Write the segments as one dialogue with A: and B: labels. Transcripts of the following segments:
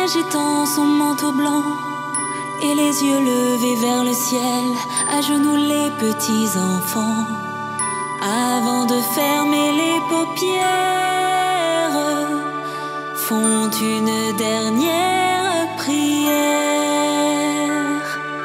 A: agitant son manteau blanc et les yeux levés vers le ciel, à genoux les petits enfants, avant de fermer les paupières, font une dernière prière.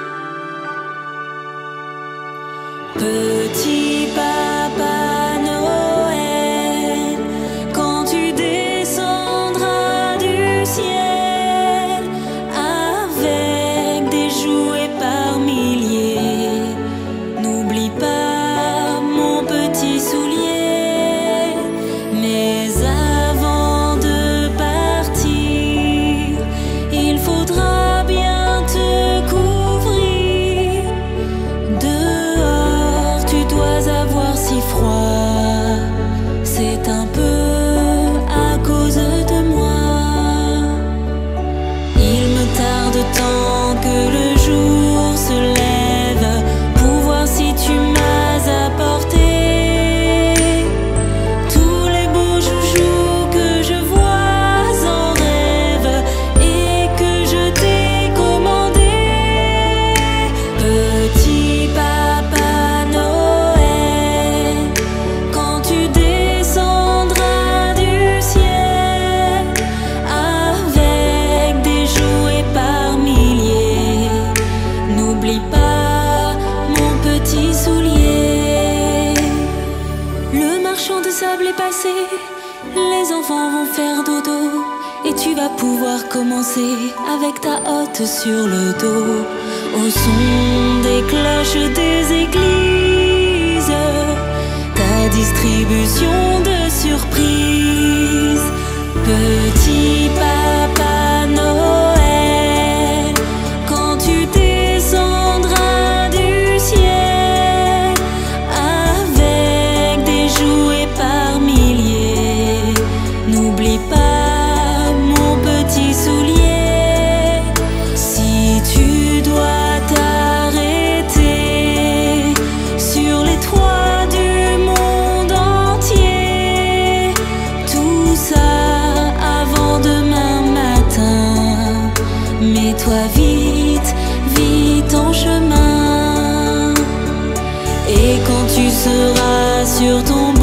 A: Petit Papa Noël, quand tu descendras du ciel avec des jouets par milliers, n'oublie pas mon petit soulier. Mais avant de partir, il faudra bien te couvrir. Dehors, tu dois avoir si froid, c'est un peu à cause de moi. Il me tarde tant que le jour se lève pour voir si tu m'as apporté tous les beaux joujoux que je vois en rêve et que je t'ai commandés. Petit Papa Noël, quand tu descendras du ciel avec des jouets par milliers, n'oublie pas mon petit soulier. Le marchand de sable est passé, les enfants vont faire dodo et tu vas pouvoir commencer avec ta hotte sur le dos. Au son des cloches des églises, ta distribution de surprises. Petit Papa Noël, quand tu descendras du ciel avec des jouets par milliers, n'oublie pas mon petit soulier. Si tu dois t'arrêter sur les toits du monde entier, tout ça avant demain matin, mets-toi vite, vite en chemin. Et quand tu seras sur ton